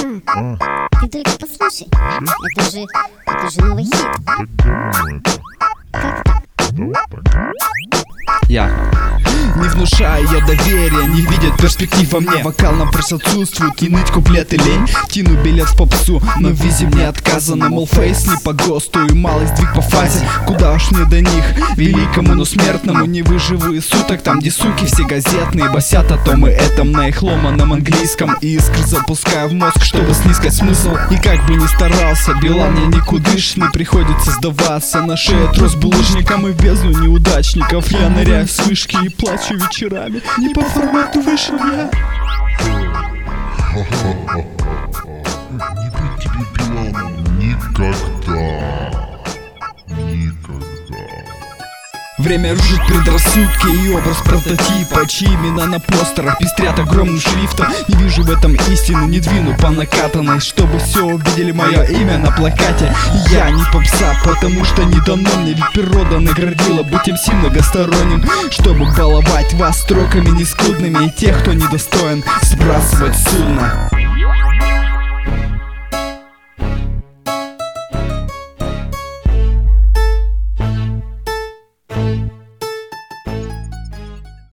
Ты только послушай, это же новый хит. Как так? Я не внушаю я доверия, не видят перспектив во мне. Вокал на пресс отсутствует, и ныть куплеты лень. Тяну билет в попсу, но в визе мне отказано. Мол, фейс не по ГОСТу и малый сдвиг по фазе. Куда уж мне до них, великому, но смертному. Не выживу из суток, там где суки все газетные басят о том и этом на их ломаном английском. И искры запускаю в мозг, чтобы снискать смысл. И как бы ни старался, Билан я никудышный. Приходится сдаваться, на шее трос булыжником и в бездну неудачников. Я ныряю с вышки и плачу вечерами. Не по формату вышел я. Не быть тебе Биланом никогда. Никогда. Время рушит предрассудки и образ прототипа, чьи имена на постерах пестрят огромным шрифтом. Не вижу в этом истины, не двину по накатанной, чтобы все увидели мое имя на плакате. Я не попса, потому что не дано мне, ведь природа наградила быть МС многосторонним, чтобы баловать вас строками нескудными и тех, кто недостоин, сбрасывать судно.